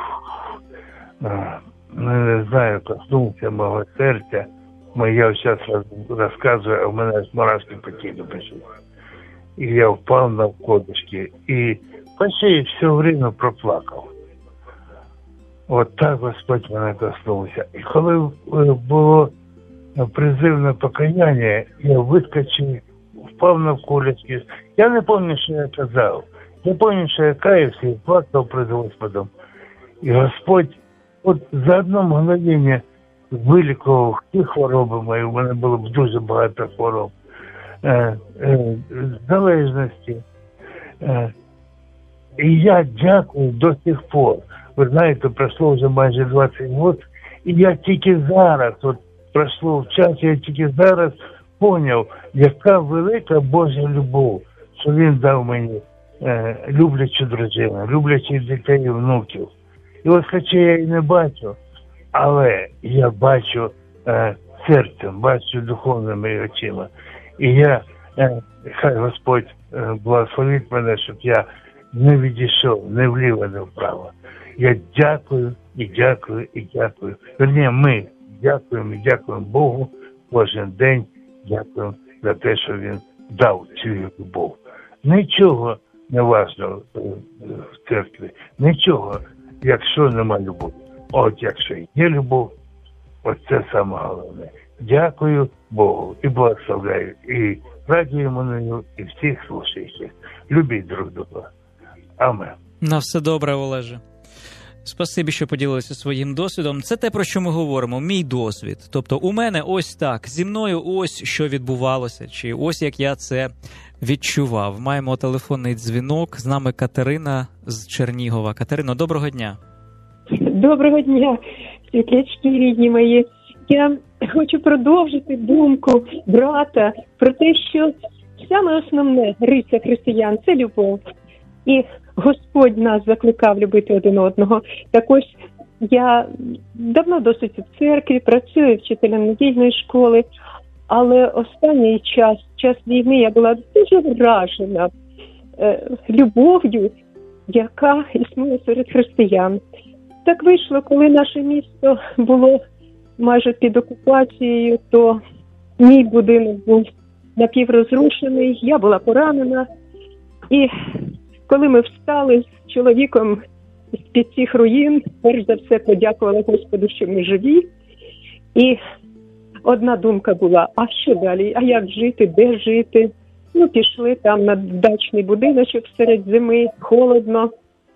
е, не знаю, коснувся мого серця, я зараз розказую, а в мене аж мурашки по тілу пішли. І я впав на вкладишки, і почти все время проплакав. От так Господь мене коснувся. І коли було призивне покаяння, я вискочив, впав на вколечки. Я не пам'ятаю, що я казав. Я пам'ятаю, що я каявся і плакав перед Господом. І Господь от за одне мгновення вилікував ті хвороби мої. У мене було б дуже багато хвороб. Е, е, залежності. Е, і я дякую до сих пор. Ви знаєте, пройшло вже майже двадцять років, і я тільки зараз, от пройшло в час, я тільки зараз поняв, яка велика Божа любов, що Він дав мені е, люблячу дружину, люблячих дітей і внуків. І от хоча я і не бачу, але я бачу е, серцем, бачу духовними очима. І я, е, хай Господь е, благословить мене, щоб я не відійшов, не вліво, не вправо. Я дякую, і дякую, і дякую. Верні, ми дякуємо, і дякуємо Богу кожен день. Дякуємо за те, що Він дав цю любов. Нічого не важливо в церкві. Нічого, якщо нема любові. От якщо є любов, от це саме головне. Дякую Богу і благословляю. І радію мене, і всіх слушаючих. Любіть друг друга. Амен. На все добре, Олеже. Спасибі, що поділилися своїм досвідом. Це те, про що ми говоримо, мій досвід. Тобто у мене ось так, зі мною ось що відбувалося, чи ось як я це відчував. Маємо телефонний дзвінок, з нами Катерина з Чернігова. Катерино, доброго дня. Доброго дня, світлячки рідні мої. Я хочу продовжити думку брата про те, що саме основне риса християн – це любов. І Господь нас закликав любити один одного. Так ось я давно досить у церкві, працюю вчителем недільної школи, але останній час, час війни, я була дуже вражена е, любов'ю, яка існує серед християн. Так вийшло, коли наше місто було майже під окупацією, то мій будинок був напіврозрушений, я була поранена. І коли ми встали з чоловіком з-під цих руїн, перш за все подякували Господу, що ми живі. І одна думка була, а що далі? А як жити? Де жити? Ну, пішли там на дачний будиночок серед зими, холодно,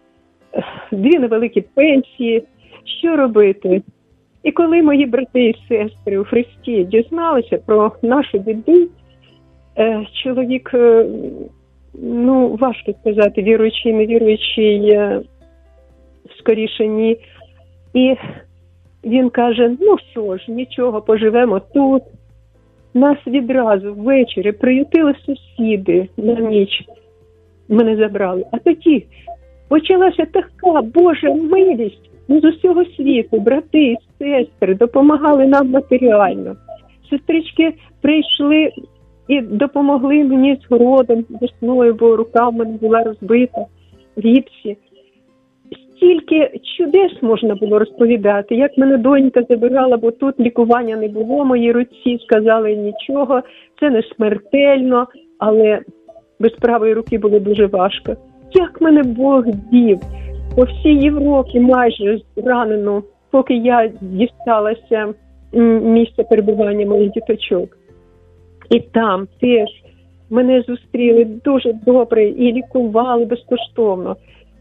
дві невеликі пенсії. Що робити? І коли мої брати і сестри у Христі дізналися про нашу біду, чоловік, ну, важко сказати, віруючий, невіруючий, скоріше ні. І він каже, ну що ж, нічого, поживемо тут. Нас відразу ввечері приютили сусіди на ніч, мене забрали. А тоді почалася така Божа милість. З усього світу, брати і сестри допомагали нам матеріально. Сестрички прийшли і допомогли мені з городом, весною, бо рука в мене була розбита в гіпсі. Стільки чудес можна було розповідати. Як мене донька забирала, бо тут лікування не було, моїй руці сказали нічого, це не смертельно, але без правої руки було дуже важко. Як мене Бог вів! По всій Європі майже ранено, поки я дісталася місця перебування моїх діточок. І там теж мене зустріли дуже добре і лікували безкоштовно.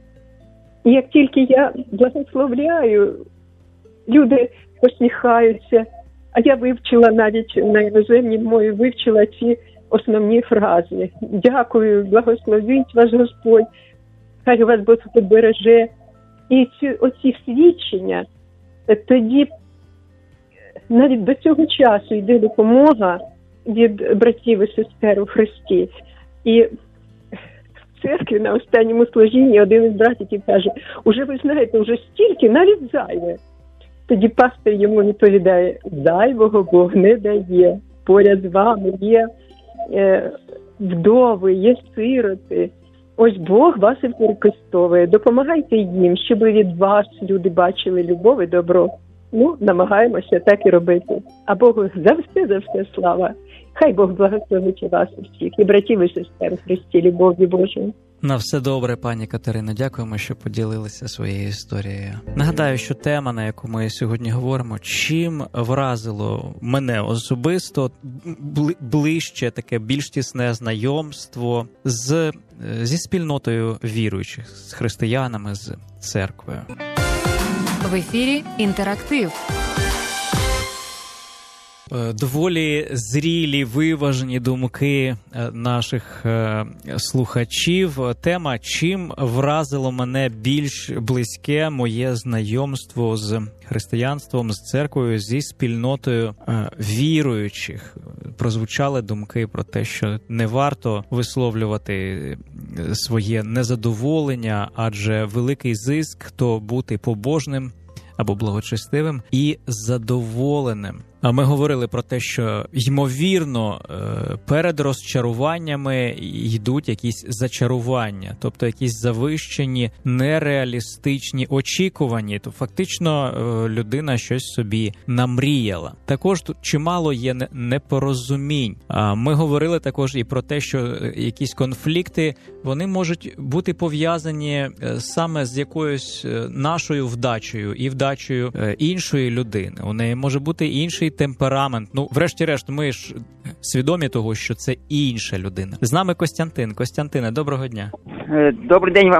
І як тільки я благословляю, люди посміхаються, а я вивчила навіть на іноземній мові, вивчила ці основні фрази. Дякую, благословіть вас Господь. Хай вас Господь береже. І ці, оці свідчення, тоді навіть до цього часу йде допомога від братів і сестер у Христі. І в церкві на останньому служінні один із братиків каже, уже ви знаєте, вже стільки, навіть зайве. Тоді пастор йому відповідає, зайвого Бог не дає. Поряд з вами є е, вдови, є сироти. Ось Бог вас і використовує. Допомагайте їм, щоб від вас люди бачили любов і добро. Ну, намагаємося так і робити. А Богу за все, за все слава. Хай Бог благословить вас усіх, і братів, і сестер у Христі, любов'ю Божою. На все добре, пані Катерино. Дякуємо, що поділилися своєю історією. Нагадаю, що тема, на яку ми сьогодні говоримо, чим вразило мене особисто ближче, таке більш тісне знайомство з, зі спільнотою віруючих, з християнами, з церквою. В ефірі «Інтерактив». Доволі зрілі, виважені думки наших слухачів. Тема «Чим вразило мене більш близьке моє знайомство з християнством, з церквою, зі спільнотою віруючих». Прозвучали думки про те, що не варто висловлювати своє незадоволення, адже великий зиск – то бути побожним або благочестивим і задоволеним. А ми говорили про те, що, ймовірно, перед розчаруваннями йдуть якісь зачарування, тобто якісь завищені, нереалістичні очікування. То фактично людина щось собі намріяла. Також тут чимало є непорозумінь. Ми говорили також і про те, що якісь конфлікти, вони можуть бути пов'язані саме з якоюсь нашою вдачею і вдачею іншої людини. У неї може бути інший темперамент. Ну, врешті-решт, ми ж свідомі того, що це інша людина. З нами Костянтин. Костянтине, доброго дня. Добрий день вам,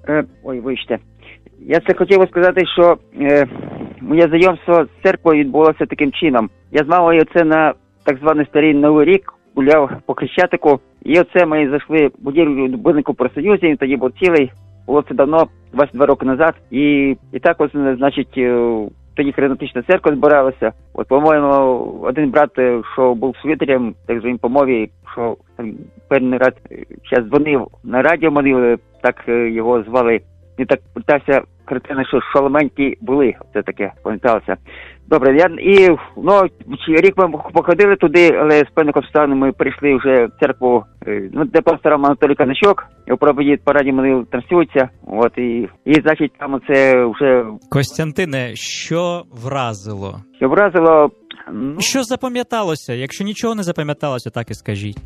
Е, ой, вибачте. Я це хотів сказати, що е, моє знайомство з церквою відбулося таким чином. Я з мамою це на так званий старий Новий рік гуляв по Хрещатику. І оце ми зайшли в будівлю будинку профсоюзу, він тоді був цілий. Було це давно, двадцять два роки назад. І, і так ось, значить, тоді харизматична церква збиралася. От, по-моєму, один брат, що був світерем, так же він по мові, що певний раз зараз дзвонив на радіо, молили, так його звали. Він так питався, картини, що шоломенькі були, це таке, пам'яталося. Добре, я, і, ну, рік ми походили туди, але з певних обставин ми прийшли вже в церкву, ну, де пастора Анатолій Каничок, у проповіді параді молитви транслюється, от, і, і, значить, там це вже... Костянтине, що вразило? Що вразило... Ну... Що запам'яталося? Якщо нічого не запам'яталося, так і скажіть.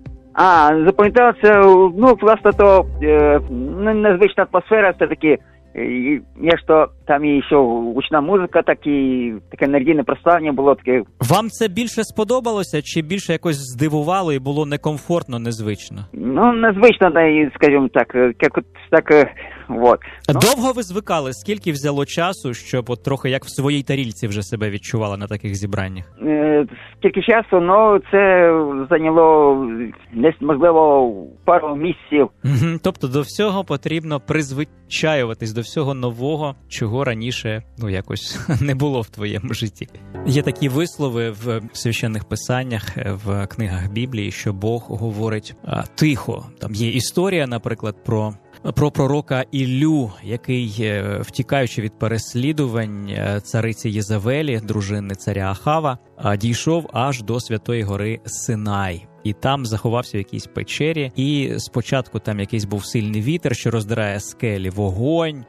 А, запам'яталося, ну, власне, то е, незвична атмосфера, все-таки, і, є, що там і ще гучна музика, так і таке енергійне прославлення було таке. Вам це більше сподобалося, чи більше якось здивувало і було некомфортно, незвично? Ну, незвично, скажімо так, як так, вот. Довго ви звикали? Скільки взяло часу, щоб от трохи як в своїй тарільці вже себе відчували на таких зібраннях? Е, скільки часу, ну, це зайняло десь, можливо, пару місяців. Угу. Тобто до всього потрібно призвичаюватись, до всього нового, чого раніше, ну, якось не було в твоєму житті. Є такі вислови в священних писаннях, в книгах Біблії, що Бог говорить а, тихо. Там є історія, наприклад, про Про пророка Іллю, який, втікаючи від переслідувань цариці Єзавелі, дружини царя Ахава, дійшов аж до Святої гори Синай. І там заховався в якійсь печері, і спочатку там якийсь був сильний вітер, що роздирає скелі, вогонь,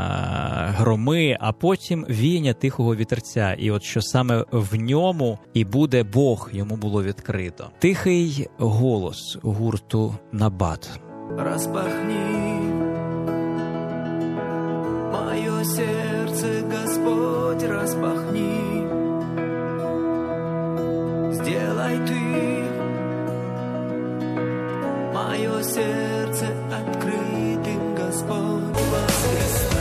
громи, а потім віяння тихого вітерця. І от що саме в ньому і буде Бог, йому було відкрито. Тихий голос гурту Набат. Распахни мое сердце, Господь, распахни. Сделай ты мое сердце открытым, Господь, воскресай.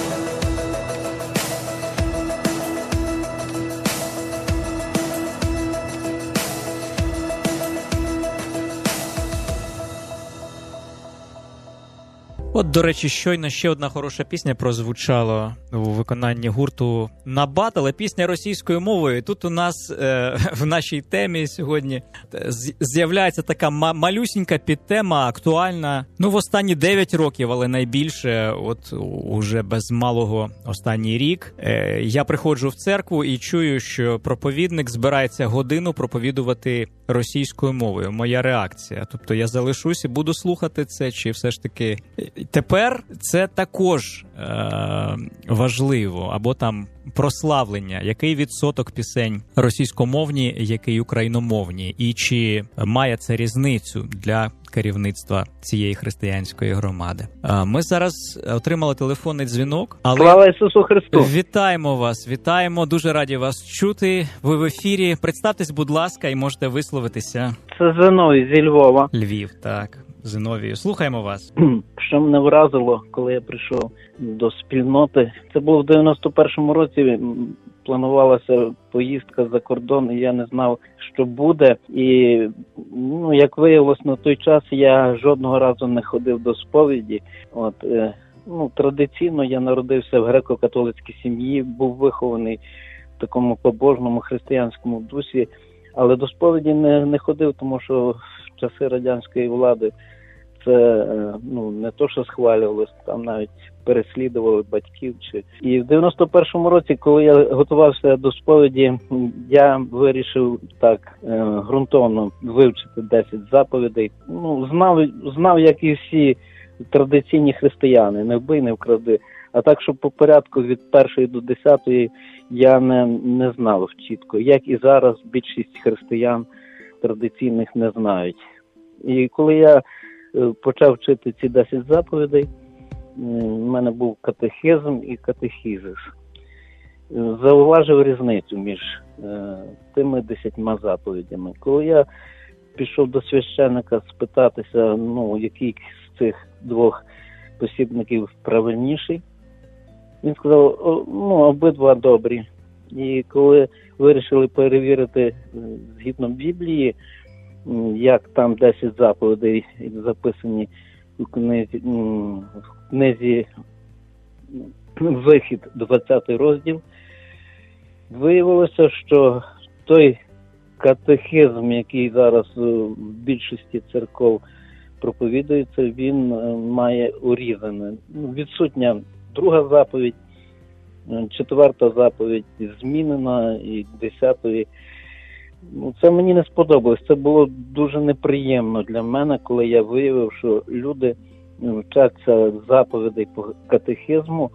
От, до речі, щойно ще одна хороша пісня прозвучала у виконанні гурту Набат, але пісня російською мовою. Тут у нас е, в нашій темі сьогодні з'являється така малюсінька підтема, актуальна, ну, в останні дев'ять років, але найбільше, от уже без малого останній рік. Е, я приходжу в церкву і чую, що проповідник збирається годину проповідувати російською мовою. Моя реакція. Тобто я залишусь і буду слухати це, чи все ж таки... Тепер це також е- важливо, або там прославлення, який відсоток пісень російськомовні, який україномовні, і чи має це різницю для керівництва цієї християнської громади. Е- ми зараз отримали телефонний дзвінок. Але... Слава Ісусу Христу! Вітаємо вас, вітаємо, дуже раді вас чути. Ви в ефірі. Представтесь, будь ласка, і можете висловитися. Це Зиновій зі Львова. Львів, так. Зиновію, слухаємо вас. Що мене вразило, коли я прийшов до спільноти, це було в дев'яносто першому році, планувалася поїздка за кордон, і я не знав, що буде. І, ну, як виявилось, на той час я жодного разу не ходив до сповіді. От, е, ну, традиційно я народився в греко-католицькій сім'ї, був вихований в такому побожному християнському дусі, але до сповіді не, не ходив, тому що в часи радянської влади це, ну, не то, що схвалювалось, там навіть переслідували батьків. Чи... І в дев'яносто першому році, коли я готувався до сповіді, я вирішив так ґрунтовно вивчити десять заповідей. Ну, знав, знав, як і всі традиційні християни, не вбий, не вкради. А так, що по порядку від першої до десятої я не, не знав чітко. Як і зараз більшість християн традиційних не знають. І коли я почав вчити ці десять заповідей, в мене був катехизм і катехізис. Зауважив різницю між тими десятьма заповідями. Коли я пішов до священника спитатися, ну, який з цих двох посібників правильніший. Він сказав, ну, обидва добрі. І коли вирішили перевірити згідно Біблії, як там десять заповідей записані у книзі, в книзі «Вихід», двадцятий розділ, виявилося, що той катехизм, який зараз в більшості церков проповідується, він має урізане. Відсутня друга заповідь, четверта заповідь змінена, і десятої. Ну, це мені не сподобалось. Це було дуже неприємно для мене, коли я виявив, що люди вчаться заповідей по катехизму,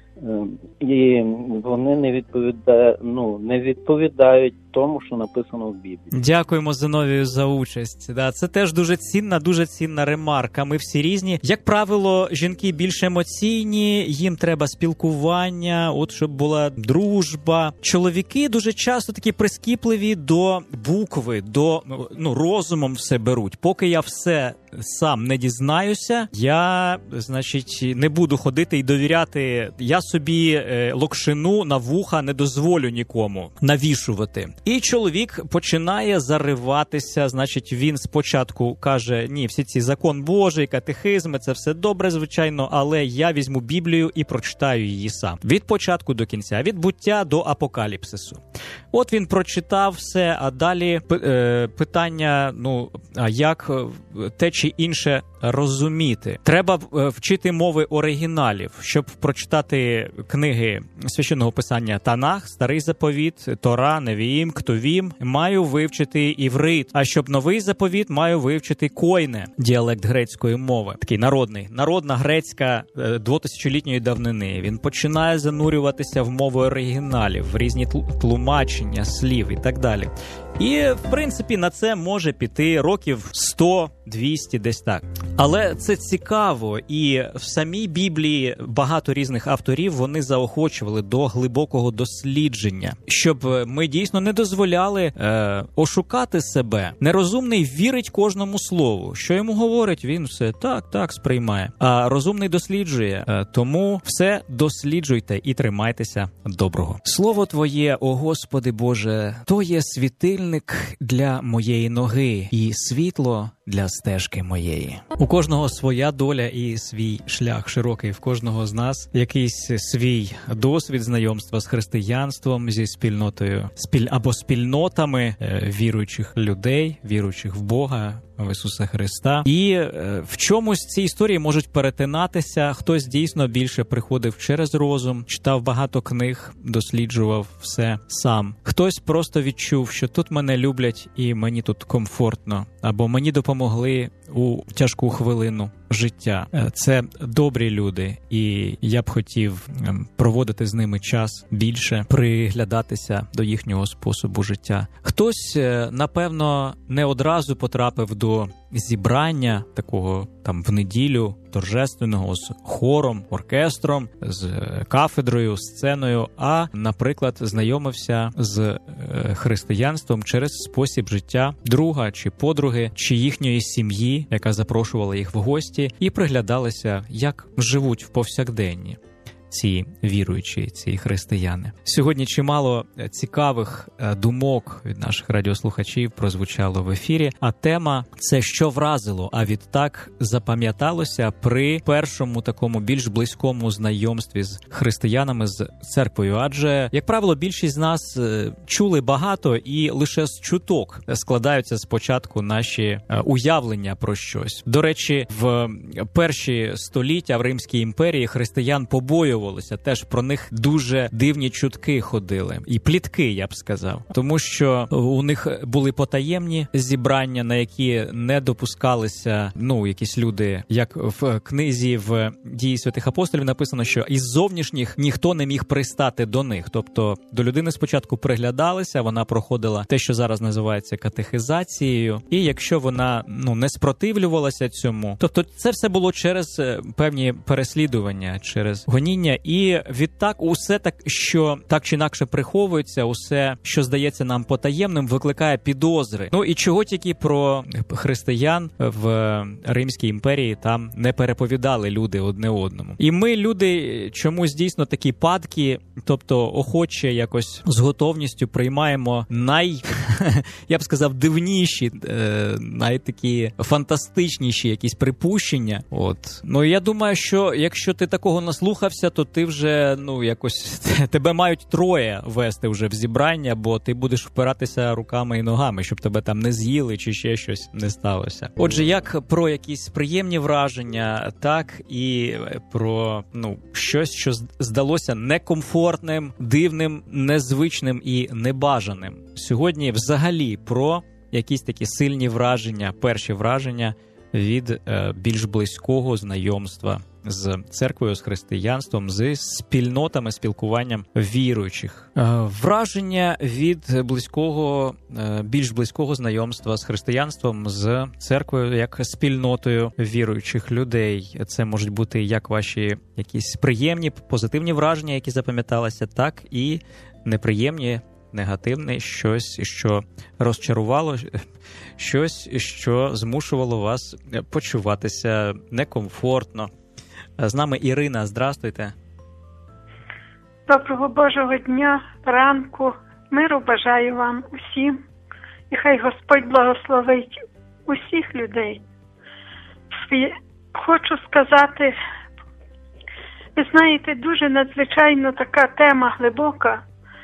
і вони не відповідають, ну, не відповідають тому, що написано в Біблії. Дякуємо Зиновію за участь. Да, це теж дуже цінна, дуже цінна ремарка. Ми всі різні. Як правило, жінки більш емоційні, їм треба спілкування, от щоб була дружба. Чоловіки дуже часто такі прискіпливі до букви, до, ну, розумом все беруть. Поки я все сам не дізнаюся, я, значить, не буду ходити і довіряти. Я собі е, локшину на вуха не дозволю нікому навішувати. І чоловік починає зариватися, значить, він спочатку каже, ні, всі ці закон Божий, катехизми, це все добре, звичайно, але я візьму Біблію і прочитаю її сам. Від початку до кінця, від буття до апокаліпсису. От він прочитав все, а далі е, питання, ну, а як те чи інше розуміти? Треба вчити мови оригіналів, щоб прочитати книги Священного Писання Танах, Старий Заповіт, Тора, Невіїм, Ктувім, маю вивчити іврит, а щоб новий заповіт, маю вивчити койне, діалект грецької мови, такий народний, народна грецька двотисячолітньої давнини. Він починає занурюватися в мови оригіналів, в різні тлумачення слів і так далі. І, в принципі, на це може піти років сто-двісті, десь так. Але це цікаво, і в самій Біблії багато різних авторів, вони заохочували до глибокого дослідження, щоб ми дійсно не дозволяли е, ошукати себе. Нерозумний вірить кожному слову. Що йому говорить, він все так, так сприймає. А розумний досліджує. Е, тому все досліджуйте і тримайтеся доброго. Слово Твоє, о Господи Боже, то є світильник для моєї ноги і світло для стежки моєї. У кожного своя доля і свій шлях широкий. В кожного з нас якийсь свій досвід знайомства з християнством, зі спільнотою, спіль або спільнотами е, віруючих людей, віруючих в Бога, в Ісуса Христа. І е, в чомусь ці історії можуть перетинатися. Хтось дійсно більше приходив через розум, читав багато книг, досліджував все сам. Хтось просто відчув, що тут мене люблять і мені тут комфортно, або мені допомогли у тяжку хвилину життя. Це добрі люди, і я б хотів проводити з ними час більше, приглядатися до їхнього способу життя. Хтось, напевно, не одразу потрапив до зібрання такого там в неділю торжественного з хором, оркестром, з кафедрою, сценою, а, наприклад, знайомився з християнством через спосіб життя друга чи подруги, чи їхньої сім'ї, яка запрошувала їх в гості, і приглядалися, як живуть в повсякденні ці віруючі, ці християни. Сьогодні чимало цікавих думок від наших радіослухачів прозвучало в ефірі, а тема – це що вразило, а відтак запам'яталося при першому такому більш близькому знайомстві з християнами, з церквою. Адже, як правило, більшість з нас чули багато і лише з чуток складаються спочатку наші уявлення про щось. До речі, в перші століття в Римській імперії християн побоювали. Теж про них дуже дивні чутки ходили. І плітки, я б сказав. Тому що у них були потаємні зібрання, на які не допускалися, ну, якісь люди. Як в книзі в «Дії святих апостолів» написано, що із зовнішніх ніхто не міг пристати до них. Тобто до людини спочатку приглядалися, вона проходила те, що зараз називається катехизацією. І якщо вона, ну, не спротивлювалася цьому, тобто це все було через певні переслідування, через гоніння. розуміння, і відтак усе так, що так чи інакше приховується, усе, що здається нам потаємним, викликає підозри. Ну і чого тільки про християн в Римській імперії там не переповідали люди одне одному. І ми, люди, чомусь дійсно такі падки, тобто охоче якось з готовністю приймаємо най, я б сказав, дивніші, найтакі фантастичніші якісь припущення. От. Ну, я думаю, що якщо ти такого наслухався, то ти вже, ну, якось, тебе мають троє вести вже в зібрання, бо ти будеш впиратися руками і ногами, щоб тебе там не з'їли чи ще щось не сталося. Отже, як про якісь приємні враження, так і про, ну, щось, що здалося некомфортним, дивним, незвичним і небажаним. Сьогодні взагалі про якісь такі сильні враження, перші враження від е, більш близького знайомства з церквою, з християнством, з спільнотами, спілкуванням віруючих. Е, враження від близького, е, більш близького знайомства з християнством, з церквою як спільнотою віруючих людей. Це можуть бути як ваші якісь приємні, позитивні враження, які запам'яталися, так і неприємні, негативне, щось, що розчарувало, щось, що змушувало вас почуватися некомфортно. З нами Ірина, здрастуйте. Доброго Божого дня, ранку, миру бажаю вам усім, і хай Господь благословить усіх людей. Хочу сказати, ви знаєте, дуже надзвичайно така тема глибока.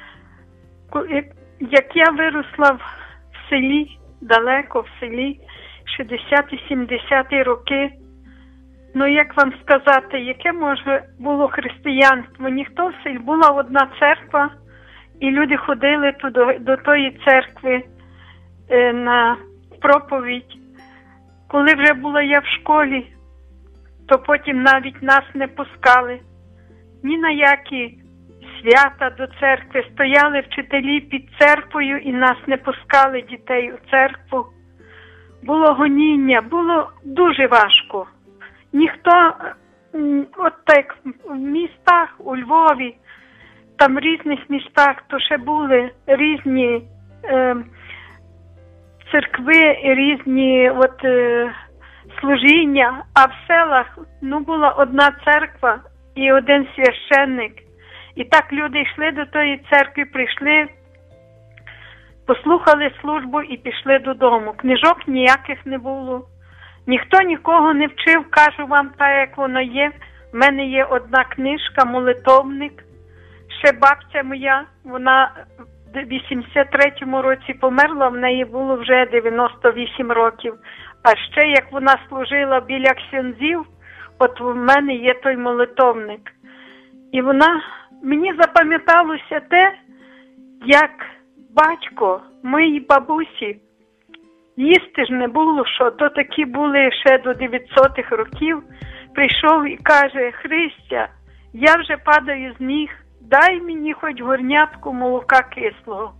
Як я виросла в селі, далеко в селі, шістдесяті-сімдесяті роки, ну як вам сказати, яке може було християнство? Ніхто в селі, була одна церква, і люди ходили туди, до тої церкви е, на проповідь. Коли вже була я в школі, то потім навіть нас не пускали ні на які свята до церкви, стояли вчителі під церквою і нас не пускали, дітей, у церкву. Було гоніння, було дуже важко. Ніхто, от так, в містах, у Львові, там в різних містах, то ще були різні е, церкви, різні от, е, служіння, а в селах, ну, була одна церква і один священник. І так люди йшли до тої церкви, прийшли, послухали службу і пішли додому. Книжок ніяких не було. Ніхто нікого не вчив, кажу вам так, як воно є. В мене є одна книжка, молитовник. Ще бабця моя, вона в вісімдесят третьому році померла, в неї було вже дев'яносто вісім років. А ще як вона служила біля ксьондзів, от в мене є той молитовник. І вона, мені запам'яталося те, як батько моїй бабусі, їсти ж не було, що, то такі були ще до дев'ятсотих років, прийшов і каже: Христя, я вже падаю з ніг, дай мені хоч горнятку молока кислого.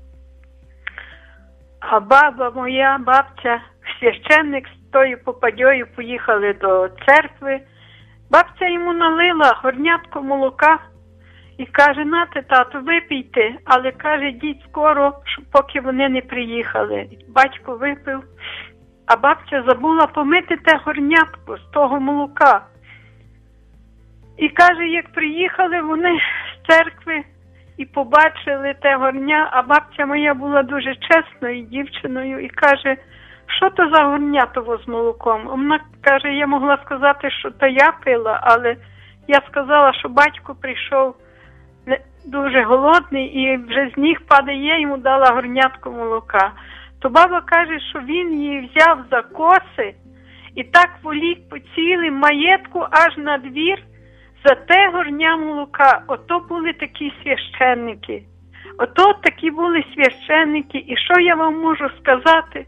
А баба моя, бабця, священник з тою попадьою поїхали до церкви. Бабця йому налила горнятку молока і каже: нате, тату, випійте, але, каже, йдіть скоро, поки вони не приїхали. Батько випив, а бабця забула помити те горнятку з того молока. І каже, як приїхали вони з церкви і побачили те горня, а бабця моя була дуже чесною дівчиною і каже: що то за горнятово з молоком? Вона каже: я могла сказати, що то я пила, але я сказала, що батько прийшов дуже голодний і вже з ніг падає, я йому дала горнятку молока. То баба каже, що він її взяв за коси і так волік по цілим маєтку аж на двір за те горня молока. Ото були такі священники. Ото такі були священники. І що я вам можу сказати?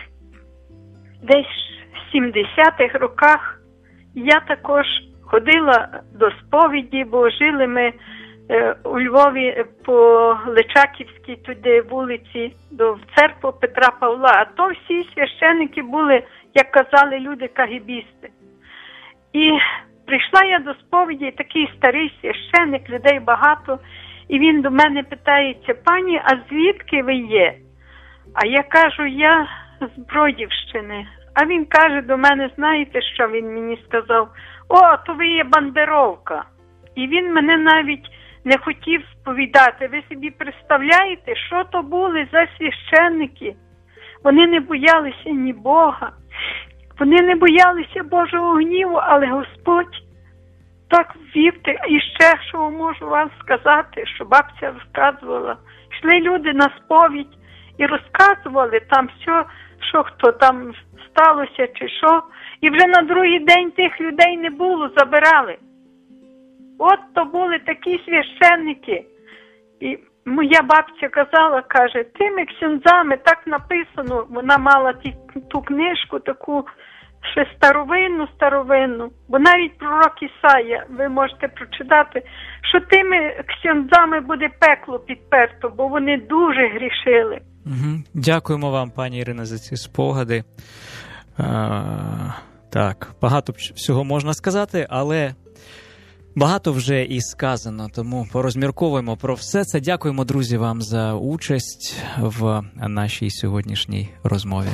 Десь в сімдесятих роках я також ходила до сповіді, бо жили ми е, у Львові по Личаківській туди вулиці до церкви Петра Павла. А то всі священники були, як казали люди, кагібісти. І прийшла я до сповіді, такий старий священник, людей багато, і він до мене питається: пані, а звідки ви є? А я кажу: я з Бродівщини. А він каже до мене: знаєте, що він мені сказав? О, то ви є бандеровка. І він мене навіть не хотів сповідати. Ви собі представляєте, що то були за священники? Вони не боялися ні Бога, вони не боялися Божого гніву, але Господь так ввів. І ще, що можу вам сказати, що бабця розказувала. Йшли люди на сповідь і розказували там все, що хто там сталося чи що. І вже на другий день тих людей не було, забирали. От то були такі священники. І моя бабця казала, каже, тими ксьондзами так написано, вона мала ті, ту книжку таку ще старовинну, старовинну, бо навіть пророк Ісая, ви можете прочитати, що тими ксьондзами буде пекло підперто, бо вони дуже грішили. Угу. Дякуємо вам, пані Ірино, за ці спогади. А, так, багато всього можна сказати, але багато вже і сказано, тому порозмірковуємо про все це. Дякуємо, друзі, вам за участь в нашій сьогоднішній розмові.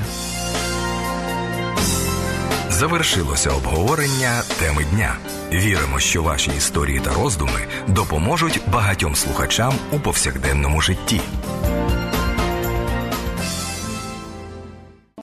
Завершилося обговорення теми дня. Віримо, що ваші історії та роздуми допоможуть багатьом слухачам у повсякденному житті.